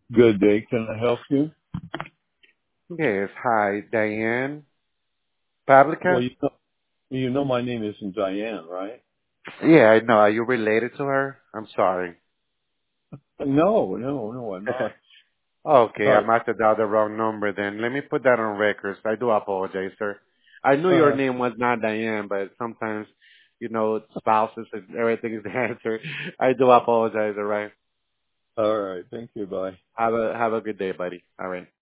Good day. Can I help you? Yes, hi, Diane Well, Pavlika? you know my name isn't Diane, right? Yeah, I know. Are you related to her? I'm sorry. No, no, no, I'm not. Okay, I Sorry. must have dialed the wrong number then. Let me put that on record. I do apologize, sir. I knew your Uh, name was not Diane, but sometimes, spouses and everything is the answer. I do apologize, all right? all right. Thank you. Bye. Have a good day, buddy. All right.